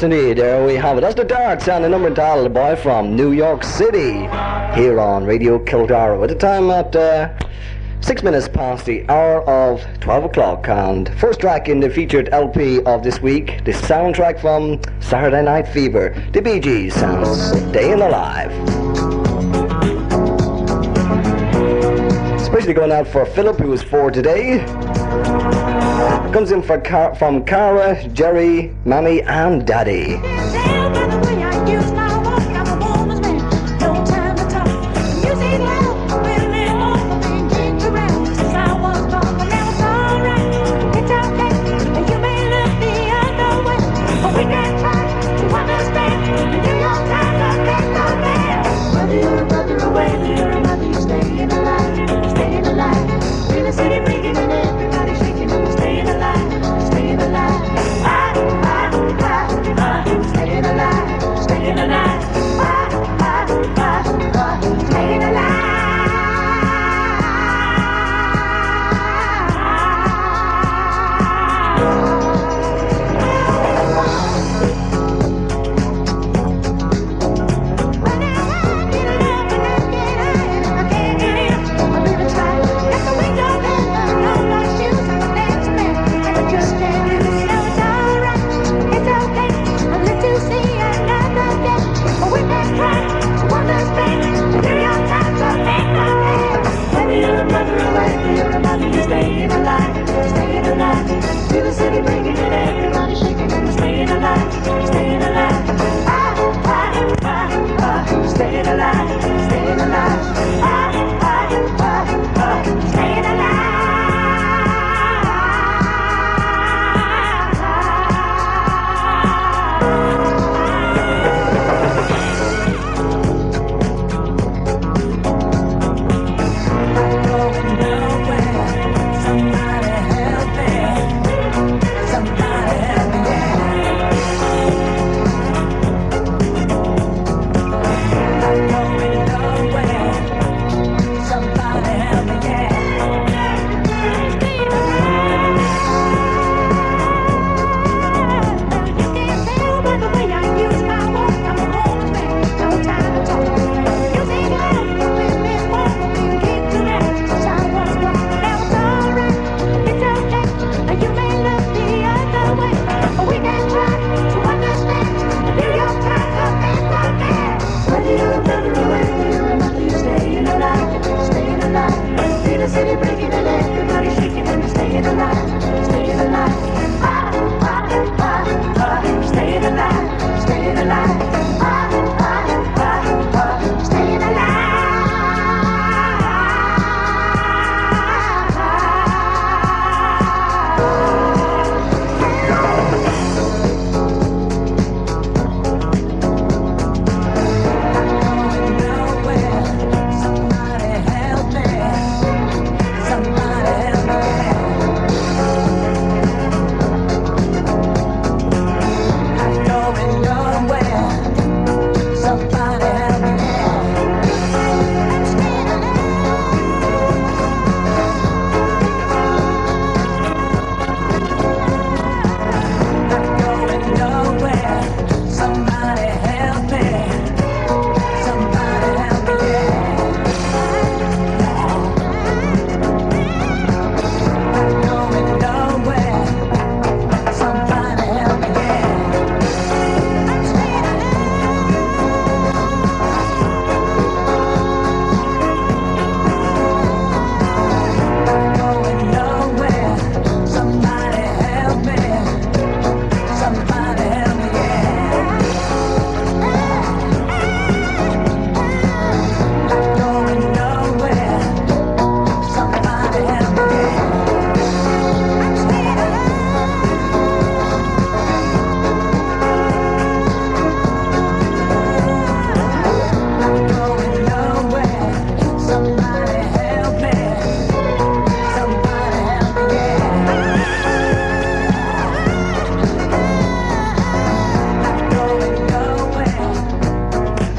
Yes, indeed. There we have it. That's the Darts and the number entitled "The Boy from New York City" here on Radio Kildare. At the time at 6 minutes past the hour of 12 o'clock. And first track in the featured LP of this week, the soundtrack from Saturday Night Fever, the Bee Gees and "Staying Alive." Especially going out for Philip, who is 4 today. Comes in from Cara, Jerry, Mammy and Daddy. Staying alive.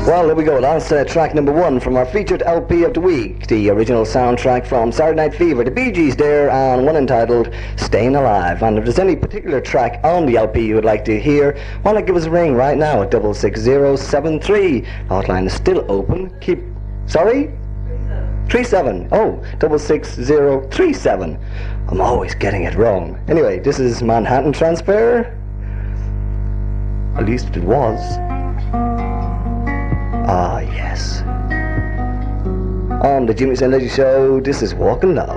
Well, there we go. That's track number 1 from our featured LP of the week. The original soundtrack from Saturday Night Fever, the Bee Gees there, and one entitled Staying Alive. And if there's any particular track on the LP you would like to hear, why not give us a ring right now at 66073. Hotline is still open. Sorry? 37. Oh, 66037. I'm always getting it wrong. Anyway, this is Manhattan Transfer. At least it was. Ah, yes. On the Jimmy St. Lady Show, this is Walkin' Love.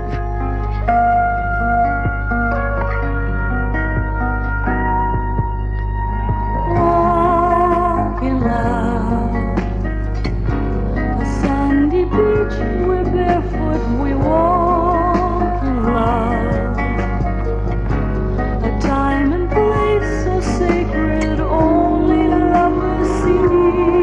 Walking love, a sandy beach, we're barefoot, we walk in love. A time and place so sacred, only lovers see.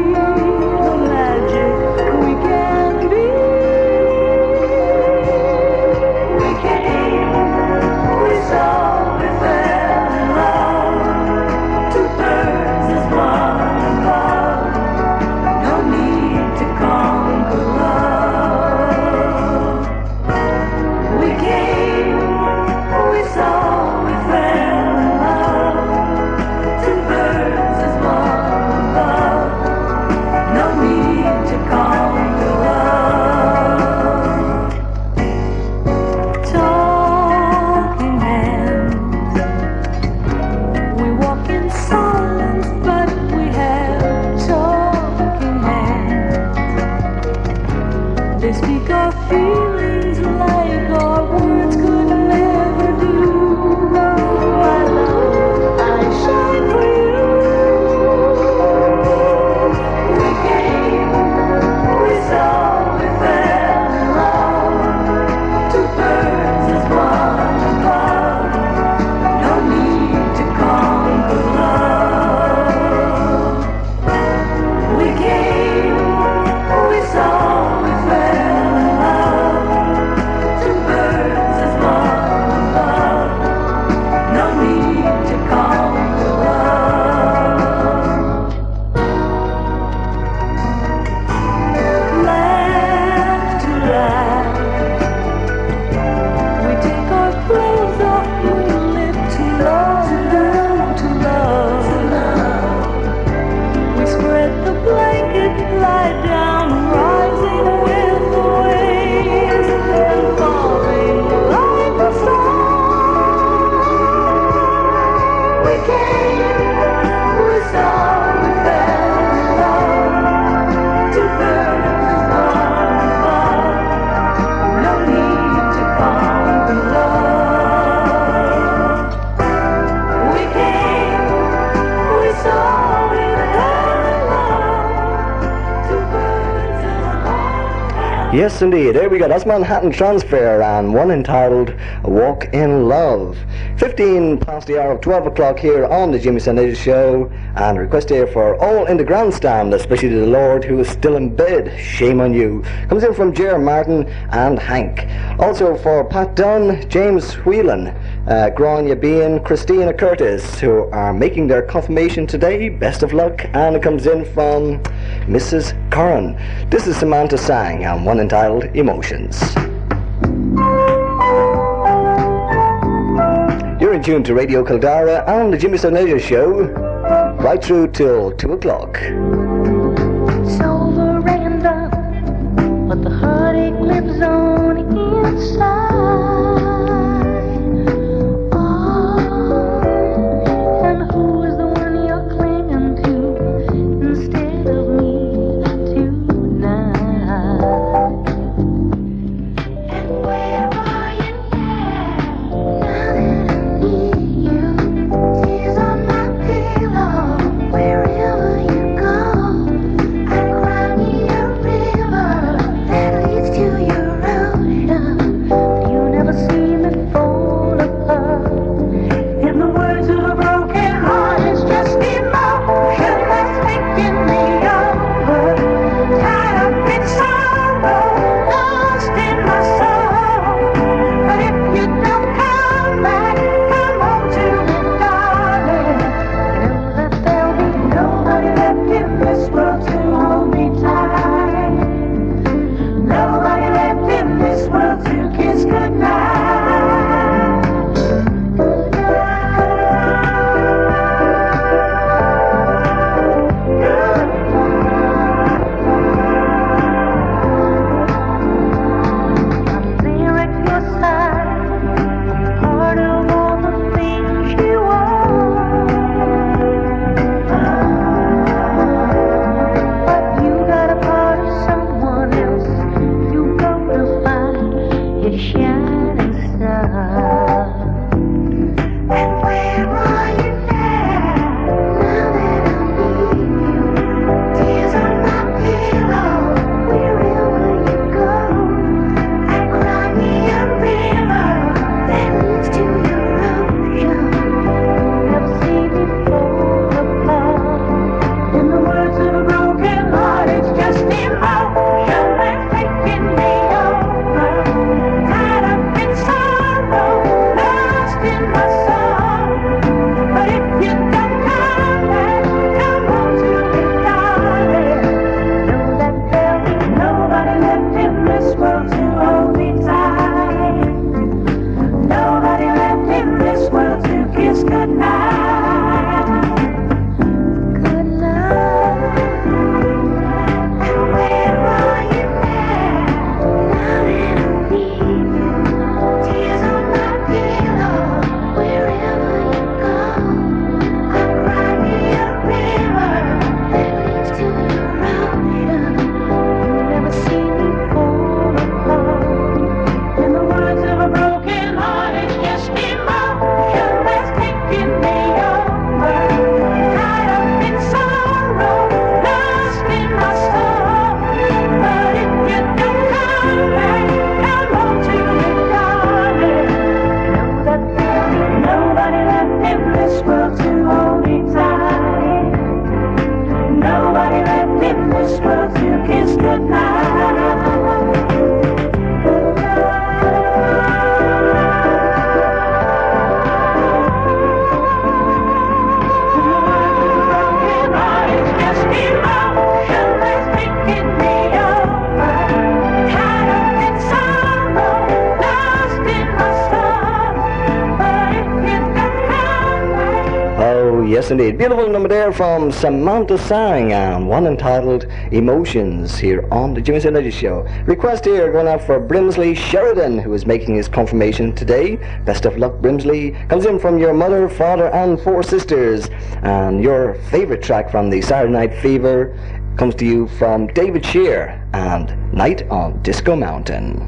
Yes, indeed. There we go. That's Manhattan Transfer and one entitled Walk in Love. 15 past the hour of 12 o'clock here on the Jimmy St. Lady Show. And a request here for all in the grandstand, especially to the Lord who is still in bed. Shame on you. Comes in from Jer Martin and Hank. Also for Pat Dunn, James Whelan, Grania Bean, Christina Curtis, who are making their confirmation today. Best of luck. And it comes in from Mrs. Curran. This is Samantha Sang and one entitled Emotions. You're in tune to Radio Kildara and the Jimmy St. Lady Show, right through till 2 o'clock. It's over and done, but the heartache lives on inside. Oh, and who is the one you're clinging to instead of me tonight? And where are you now? Now that I need you, tears on my pillow. Wherever you go. kiss goodnight. Yes, indeed. Beautiful number there from Samantha Sang and one entitled Emotions here on the Jimmy Energy Show. Request here going out for Brimsley Sheridan, who is making his confirmation today. Best of luck, Brimsley. Comes in from your mother, father, and 4 sisters. And your favorite track from the Saturday Night Fever comes to you from David Shear and Night on Disco Mountain.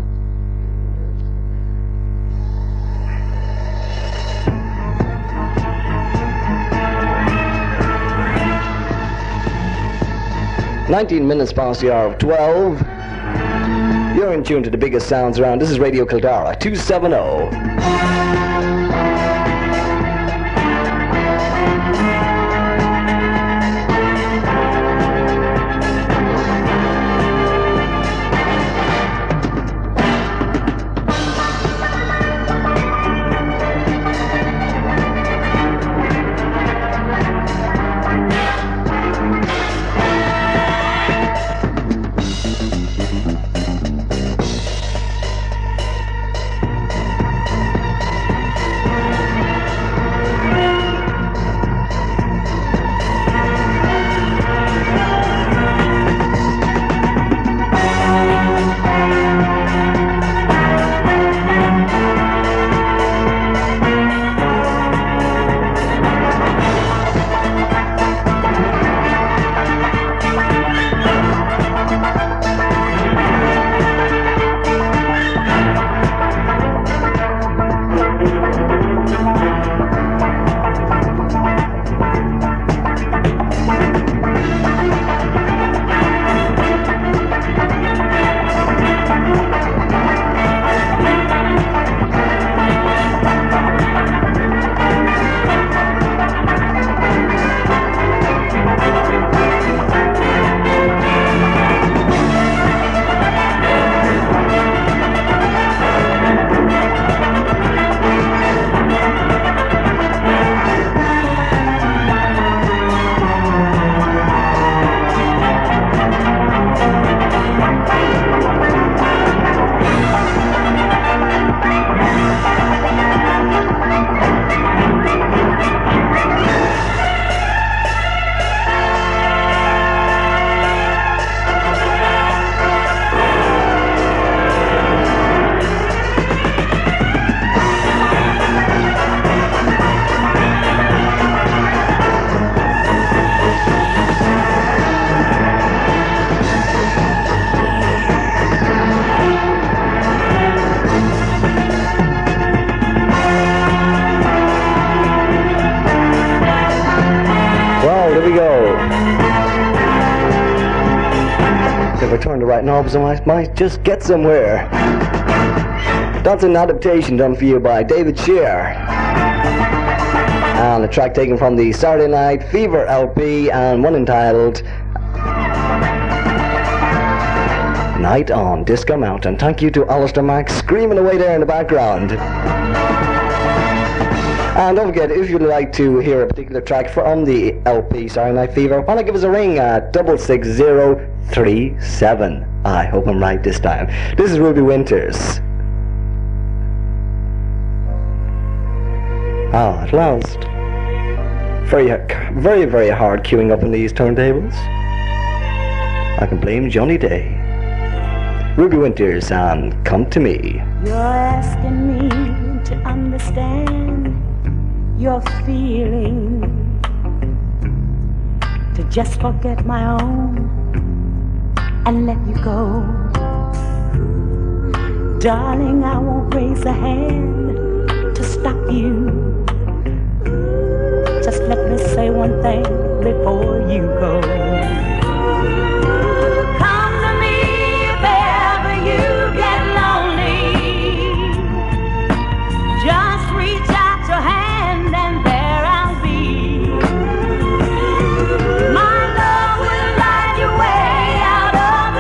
.19 past the hour of 12. You're in tune to the biggest sounds around. This is Radio Kildara 270. If I turn the right knobs, I might just get somewhere. That's an adaptation done for you by David Shear. And a track taken from the Saturday Night Fever LP and one entitled Night on Disco Mountain. Thank you to Alistair Mack screaming away there in the background. And don't forget, if you'd like to hear a particular track from the LP Saturday Night Fever, why not give us a ring at 66037. I hope I'm right this time. This is Ruby Winters. Ah, at last. Very, very hard queuing up on these turntables. I can blame Johnny Day. Ruby Winters and Come to Me. You're asking me to understand your feeling, to just forget my own and let you go. Darling, I won't raise a hand to stop you. Just let me say one thing before you go. Come to me if ever you get lonely. Just reach out your hand and there I'll be. My love will light your way out of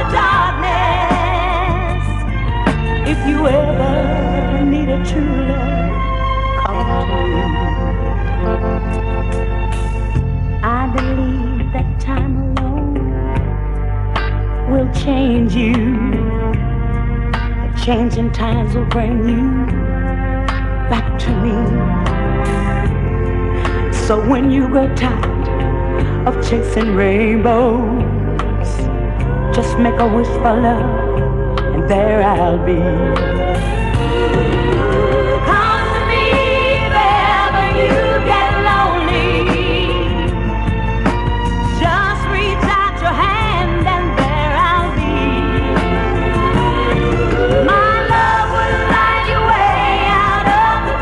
change you. The changing times will bring you back to me. So when you get tired of chasing rainbows, just make a wish for love, and there I'll be. Come to me if ever you get lonely. Just reach out your hand, and there I'll be. My love will light your way out of the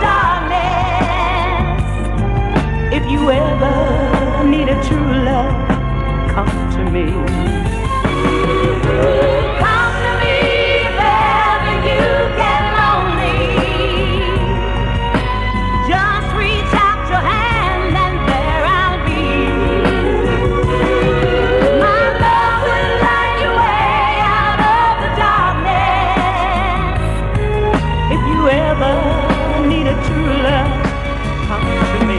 darkness. If you ever need a true love, come to me. Come to me if ever you get lonely. Just reach out your hand, and there I'll be. My love will light your way out of the darkness. If you ever need a true love, come to me.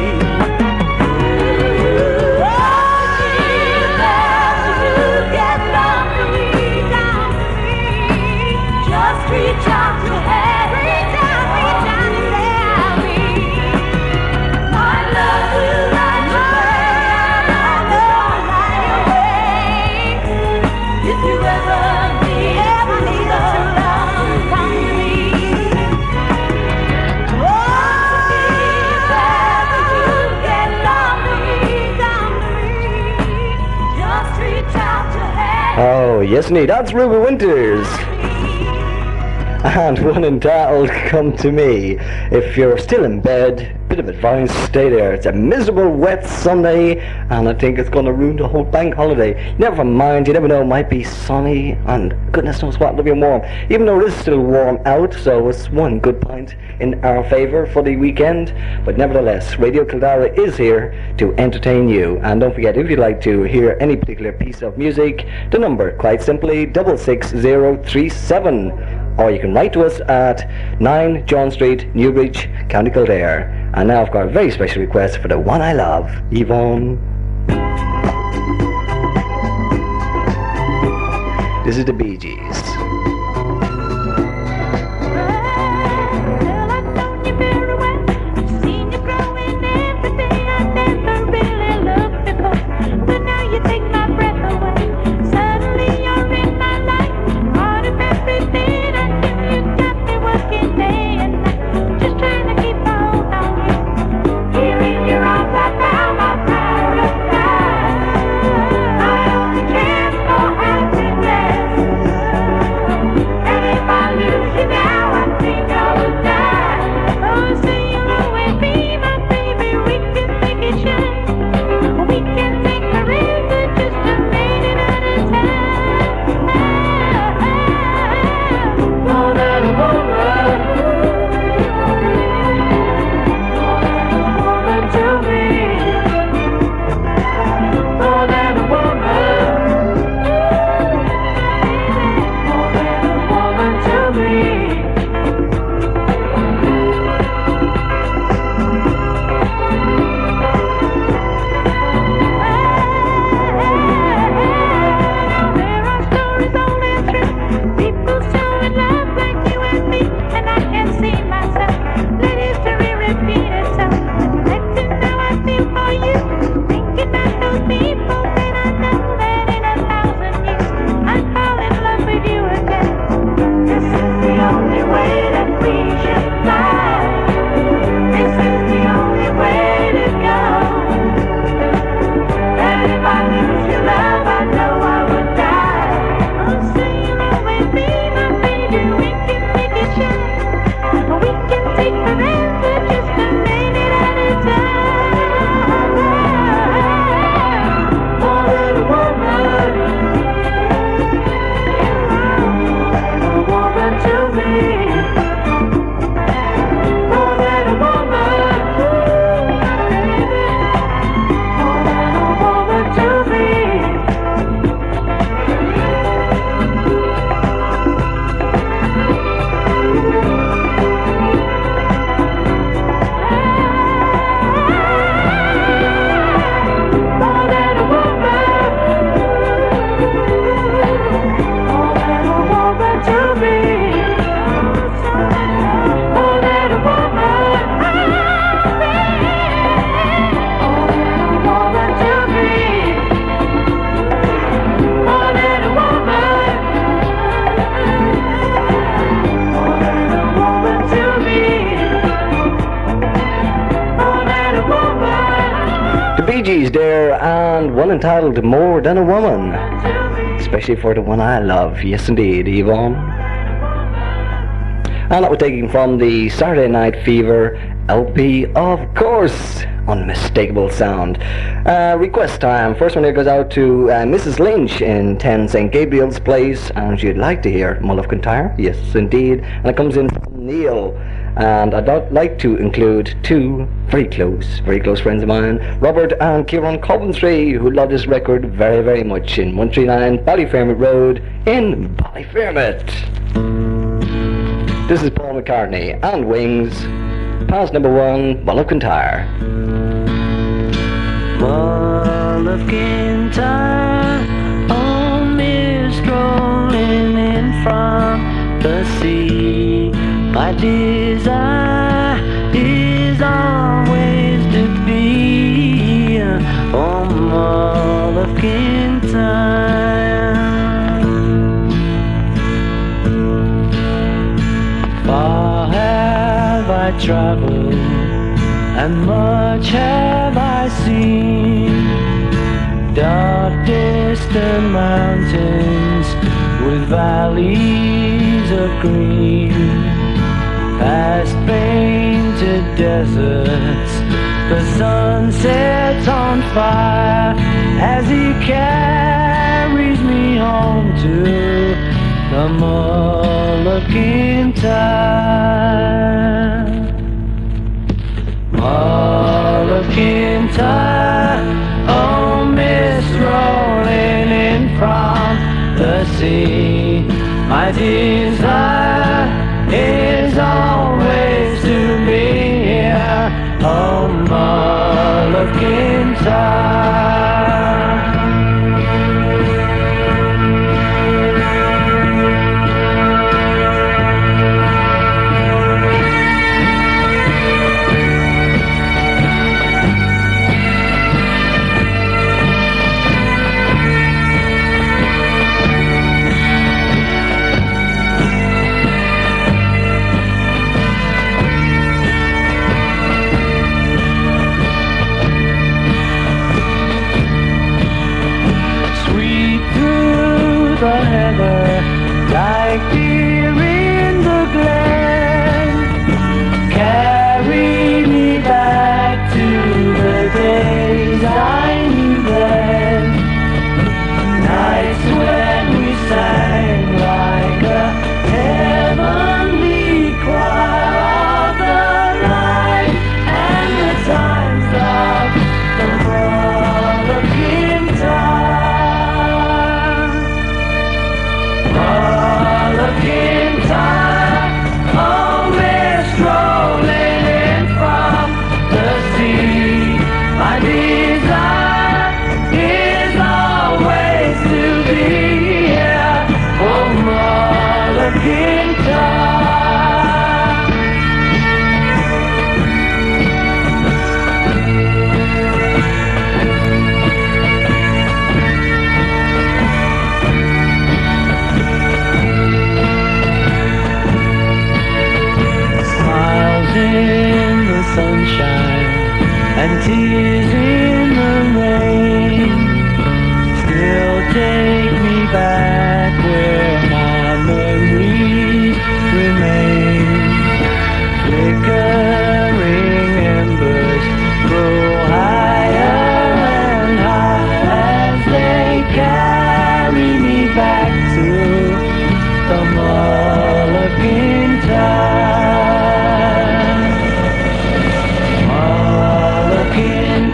Reach out your hand, reach out, and there I'll be. My love will light your way, if you ever need a true love, come to me. Oh, if ever you get lonely, come to me. Just reach out your hand. Oh, yes, indeed. That's Ruby Winters. And one entitled Come to Me. If you're still in bed, bit of advice, stay there. It's a miserable wet Sunday, and I think it's going to ruin the whole bank holiday. Never mind, you never know, it might be sunny, and goodness knows what, it'll be warm. Even though it is still warm out, so it's one good point in our favour for the weekend. But nevertheless, Radio Kildare is here to entertain you. And don't forget, if you'd like to hear any particular piece of music, the number, quite simply, 66037. Or you can write to us at 9 John Street, Newbridge, County Kildare. And now I've got a very special request for the one I love, Yvonne. This is the Bee Gees. Well, I've known you very well. Seen you growing every day. I never really looked before, but now you take my breath away. Suddenly you're in my life. Part of everything I do, you got me working day and night. Just trying to keep a hold on you. Here in your arms, I found my paradise. My only chance for happiness. Breeze there, and one entitled More Than a Woman, especially for the one I love. Yes indeed, Yvonne. And that was taken from the Saturday Night Fever LP, of course. Unmistakable sound. Request time. First one here goes out to Mrs. Lynch in 10 St. Gabriel's Place, and she'd like to hear Mull of Kintyre. Yes indeed. And it comes in from Neil. And I'd like to include two very close friends of mine, Robert and Kieran Coventry, who love this record very, very much, in 139 Ballyfermot Road in Ballyfermot. This is Paul McCartney and Wings, past number 1, Mull of Kintyre. Mull of Kintyre, oh, mist rolling in from the sea. My desire is always to be on Mull of Kintyre. Far have I traveled, and much have I seen. Dark distant mountains with valleys of green, past painted deserts, the sun sets on fire as he carries me home to the Mull of Kintyre. Mull of Kintyre, oh, mist rolling in from the sea. My desire is always to be here, oh, Mull of Kintyre. Like deer in the glen, carry me back to the days I knew then. Nights when we sang like a heavenly choir of the night, and the times of the Mull of Kintyre. Mull of Kintyre, oh, mist rolling in from the sea. My desire is always to be here, oh, Mull of Kintyre. In the sunshine and tears in the rain still take me back where my memories remain. Flickering embers grow higher and higher as they carry me back to the Mull of Kintyre.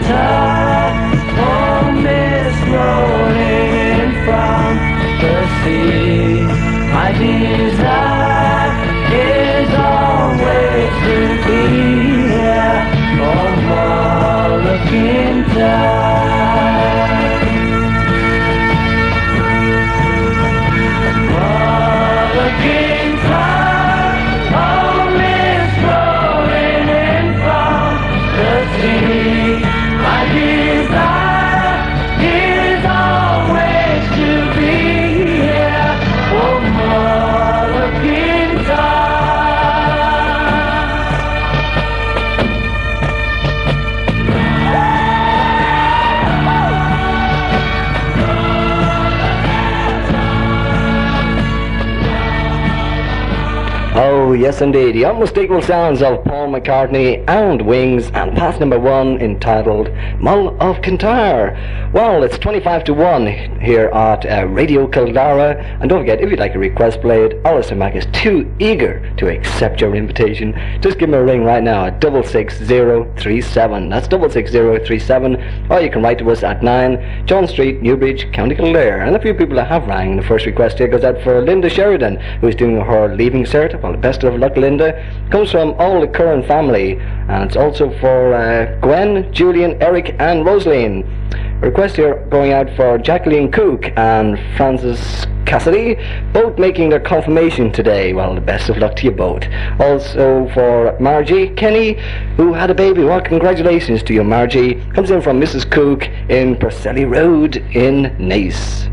Oh, yes indeed, the unmistakable sounds of Paul McCartney and Wings, and pass number 1 entitled Mull of Kintyre. Well, it's 25 to 1 here at Radio Kildara, and don't forget, if you'd like a request played, Alistair Mack is too eager to accept your invitation. Just give me a ring right now at 66037. That's 66037, or you can write to us at 9 John Street, Newbridge, County Kildare. And a few people that have rang, the first request here goes out for Linda Sheridan, who's doing her leaving cert. Well, the best of luck, Linda. Comes from all the Curran family, and it's also for Gwen, Julian, Eric and Rosaline. A request here going out for Jacqueline Cook and Francis Cassidy, both making their confirmation today. Well, the best of luck to you both. Also for Margie Kenny, who had a baby. Well, congratulations to you, Margie. Comes in from Mrs. Cook in Purcelli Road in Naas.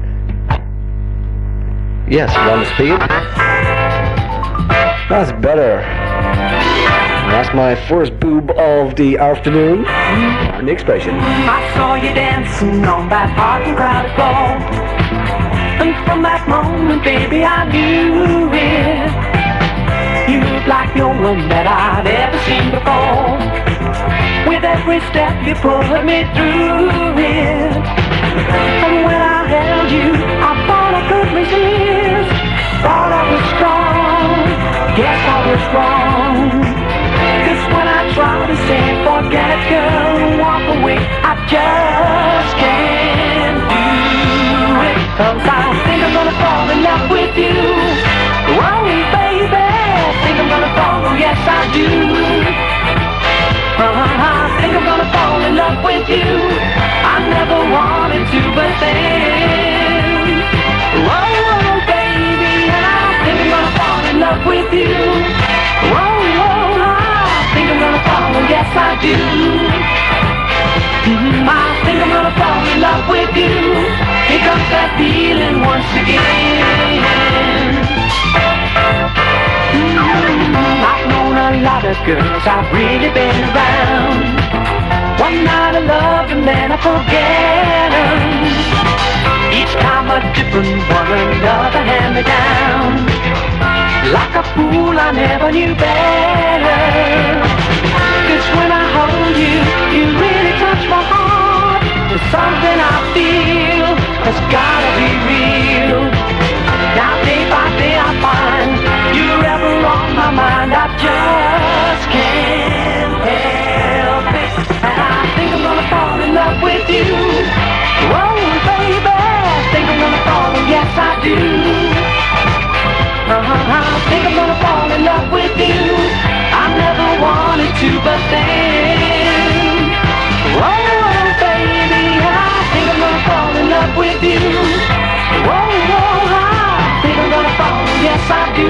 Yes, we're on the speed. That's better. That's my first boob of the afternoon. And the expression. I saw you dancing on that hot and crowded floor, and from that moment, baby, I knew it. You looked like no one that I'd ever seen before. With every step you pulled me through it. And when I held you, I thought I could resist. Thought I was strong, guess I was wrong. Cause when I try to say forget it, girl, and walk away, I just can't do it. Cause I think I'm gonna fall in love with you. Whoa, baby, think I'm gonna fall, oh yes I do. I think I'm gonna fall in love with you. I never wanted to, but then, whoa, baby, I think I'm gonna fall in love with you. Whoa, I think I'm gonna fall, oh yes I do. I think I'm gonna fall in love with you. Here comes that feeling once again. I've known a lot of girls, I've really been around. One night I love and then I forget them. Each time a different one, another hand me down. Like a fool, I never knew better. Cause when I hold you, you really touch my heart. There's something I feel that's gotta be real. Now day by day I find you're ever on my mind. I just can't help it. And I think I'm gonna fall in love with you. Whoa, baby, I think I'm gonna fall, and yes I do. I think I'm gonna fall in love with you. I never wanted to, but then, whoa, baby, I think I'm gonna fall in love with you. Whoa, I think I'm gonna fall, yes I do.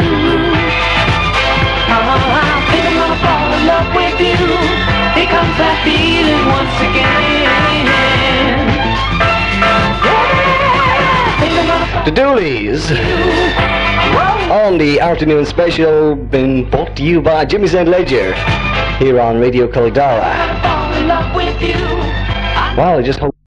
I think I'm gonna fall in love with you. Here comes that feeling once again. Yeah, I think I'm gonna fall The Dooleys on the afternoon special, been brought to you by Jimmy St. Ledger here on Radio Kildara. in love with you. Well, I just hope